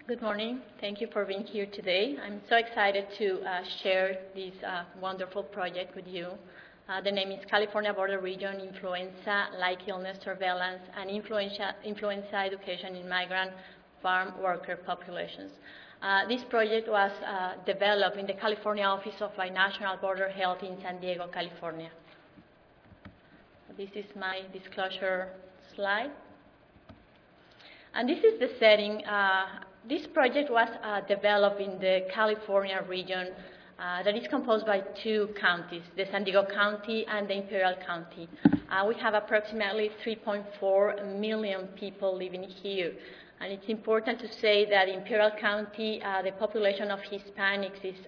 Good morning. Thank you for being here today. I'm so excited to share this wonderful project with you. The name is California Border Region Influenza-like Illness Surveillance and Influenza Education in Migrant Farm Worker Populations. This project was developed in the California Office of Binational Border Health in San Diego, California. This is my disclosure slide. And this is the setting. This project was developed in the California region that is composed by two counties, the San Diego County and the Imperial County. We have approximately 3.4 million people living here. And it's important to say that in Imperial County, the population of Hispanics is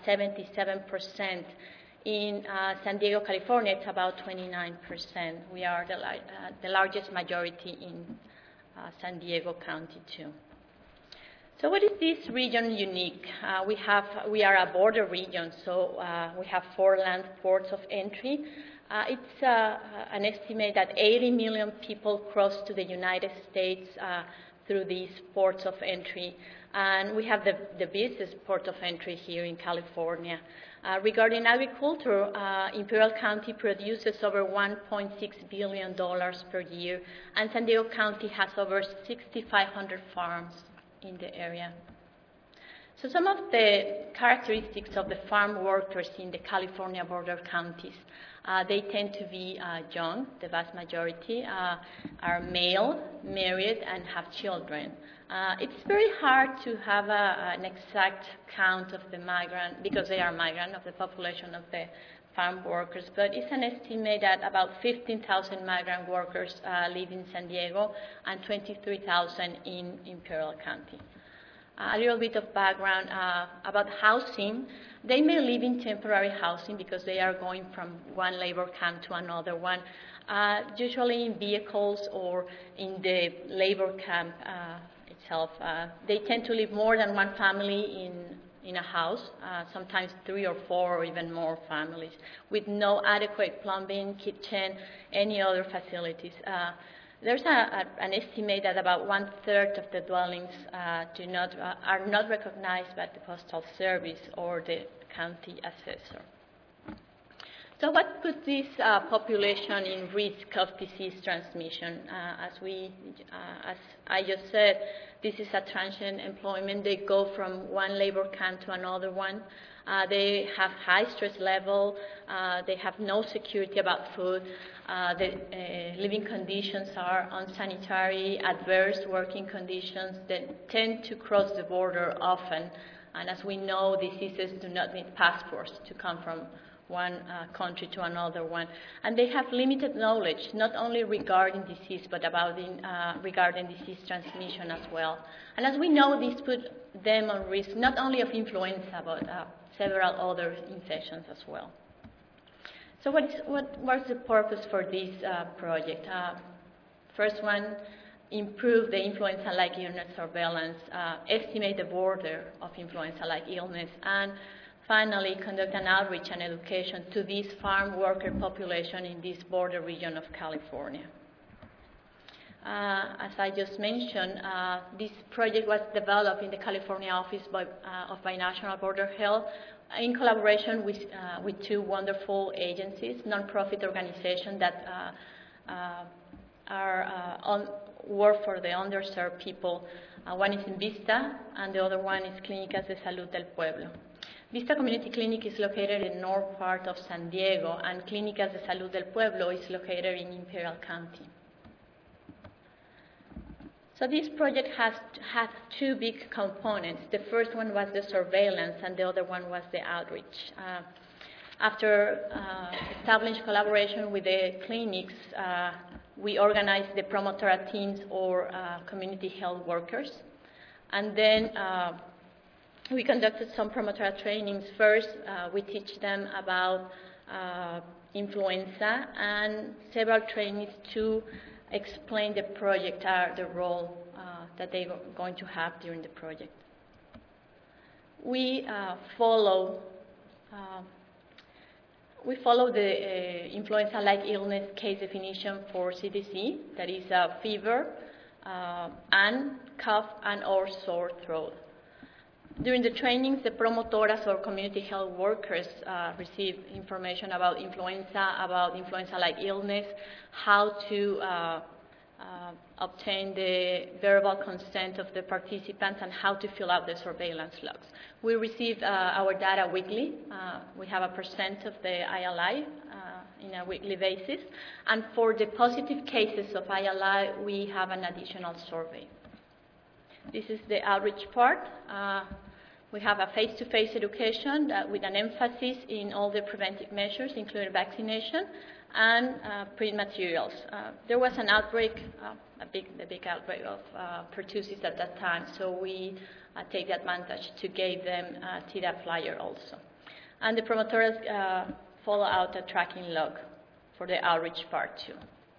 77%. In San Diego, California, it's about 29%. We are the largest majority in San Diego County, too. So what is this region unique? We are a border region, so we have 4 land ports of entry. It's an estimate that 80 million people cross to the United States through these ports of entry. And we have the busiest port of entry here in California. Regarding agriculture, Imperial County produces over $1.6 billion per year, and San Diego County has over 6,500 farms in the area. So some of the characteristics of the farm workers in the California border counties, they tend to be young. The vast majority are male, married, and have children. It's very hard to have an exact count of the migrant, because they are migrant, of the population of the farm workers, but it's an estimate that about 15,000 migrant workers live in San Diego and 23,000 in Imperial County. A little bit of background about housing. They may live in temporary housing because they are going from one labor camp to another one, usually in vehicles or in the labor camp itself. They tend to live more than one family in a house, sometimes 3 or 4 or even more families, with no adequate plumbing, kitchen, any other facilities. There's an estimate that about 1/3 of the dwellings are not recognized by the Postal Service or the county assessor. So what puts this population in risk of disease transmission? As I just said, this is a transient employment. They go from one labor camp to another one. They have high stress level. They have no security about food. The living conditions are unsanitary, adverse working conditions that tend to cross the border often. And as we know, diseases do not need passports to come from one country to another one. And they have limited knowledge, not only regarding disease, but regarding disease transmission as well. And as we know, this puts them on risk not only of influenza, but several other infections as well. So what was the purpose for this project? First one, improve the influenza-like illness surveillance, estimate the border of influenza-like illness, and finally, conduct an outreach and education to this farm worker population in this border region of California. As I just mentioned, this project was developed in the California Office of Binational Border Health in collaboration with 2 wonderful agencies, nonprofit organizations that work for the underserved people. One is Invista, and the other one is Clínicas de Salud del Pueblo. Vista Community Clinic is located in the north part of San Diego, and Clínicas de Salud del Pueblo is located in Imperial County. So this project has 2 big components. The first one was the surveillance, and the other one was the outreach. After established collaboration with the clinics, we organized the promotora teams or community health workers. And then we conducted some promotora trainings. First, we teach them about influenza, and several trainings to explain the project, the role that they're going to have during the project. We follow the influenza-like illness case definition for CDC, that is fever, and cough and/or sore throat. During the trainings, the promotoras or community health workers receive information about influenza-like illness, how to obtain the verbal consent of the participants, and how to fill out the surveillance logs. We receive our data weekly. We have a percent of the ILI in a weekly basis. And for the positive cases of ILI, we have an additional survey. This is the outreach part. We have a face-to-face education with an emphasis in all the preventive measures, including vaccination and print materials. There was an outbreak, a big outbreak of pertussis at that time, so we take the advantage to give them a Tdap flyer also. And the promoters follow out a tracking log for the outreach part too.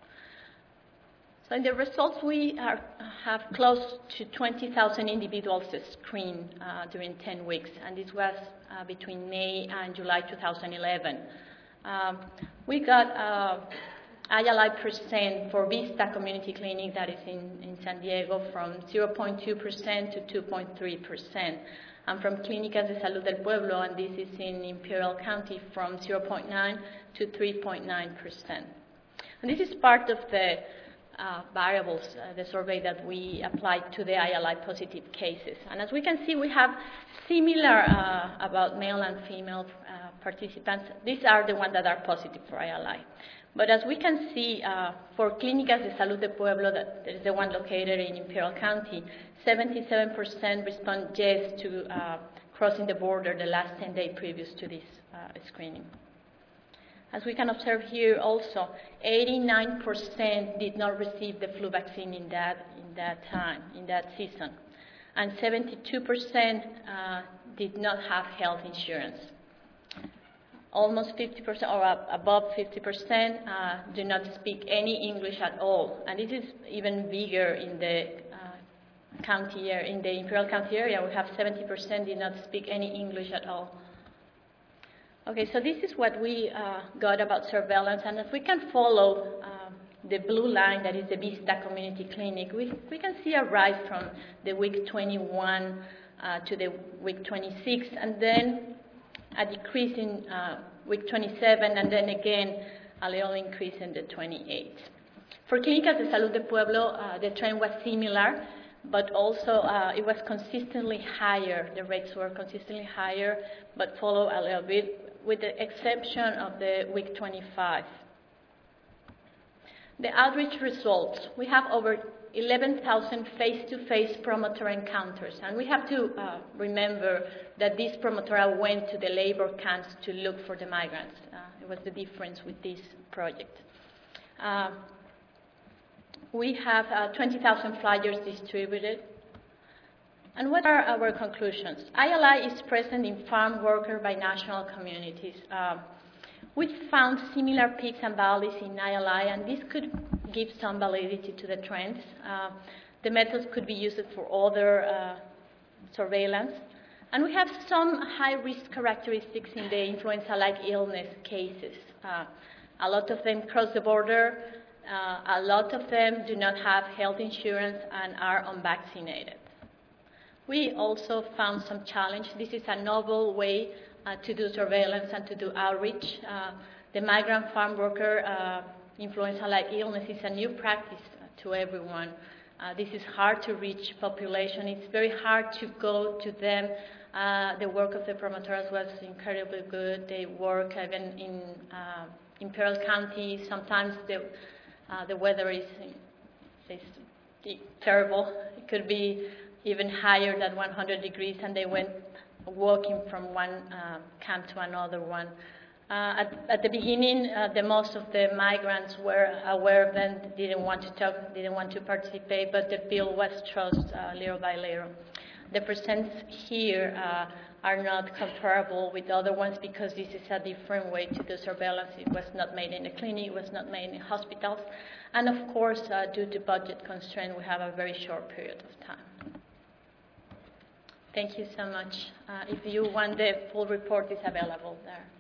So in the results, we have close to 20,000 individuals screened during 10 weeks, and this was between May and July 2011. We got ILI percent for Vista Community Clinic, that is in San Diego, from 0.2% to 2.3%, and from Clínicas de Salud del Pueblo, and this is in Imperial County, from 0.9 to 3.9%. And this is part of the variables, the survey that we applied to the ILI positive cases. And as we can see, we have similar about male and female participants. These are the ones that are positive for ILI. But as we can see, for Clínicas de Salud del Pueblo, that is the one located in Imperial County, 77% respond yes to crossing the border the last 10 days previous to this screening. As we can observe here also, 89% did not receive the flu vaccine in that time, in that season. And 72% did not have health insurance. Almost 50% or above 50% do not speak any English at all. And this is even bigger in the county area, in the Imperial County area. We have 70% did not speak any English at all. Okay, so this is what we got about surveillance, and if we can follow the blue line, that is the Vista Community Clinic, we can see a rise from the week 21 to the week 26, and then a decrease in week 27, and then again a little increase in the 28. For Clínicas de Salud del Pueblo, the trend was similar, but also it was consistently higher. The rates were consistently higher, but follow a little bit, with the exception of the week 25. The outreach results, we have over 11,000 face-to-face promoter encounters, and we have to remember that this promoter went to the labor camps to look for the migrants. It was the difference with this project. We have 20,000 flyers distributed. And what are our conclusions? ILI is present in farm worker binational communities. We found similar peaks and valleys in ILI, and this could give some validity to the trends. The methods could be used for other surveillance. And we have some high-risk characteristics in the influenza-like illness cases. A lot of them cross the border. A lot of them do not have health insurance and are unvaccinated. We also found some challenge. This is a novel way to do surveillance and to do outreach. The migrant farm worker influenza-like illness is a new practice to everyone. This is hard to reach population. It's very hard to go to them. The work of the promoters was incredibly good. They work even in Imperial County. Sometimes the weather is terrible. It could be even higher than 100 degrees, and they went walking from one camp to another one. At the beginning, the most of the migrants were aware of them, didn't want to talk, didn't want to participate, but the bill was trust little by little. The percents here are not comparable with other ones because this is a different way to do surveillance. It was not made in the clinic, it was not made in hospitals, and of course, due to budget constraint, we have a very short period of time. Thank you so much. If you want the full report, it's available there.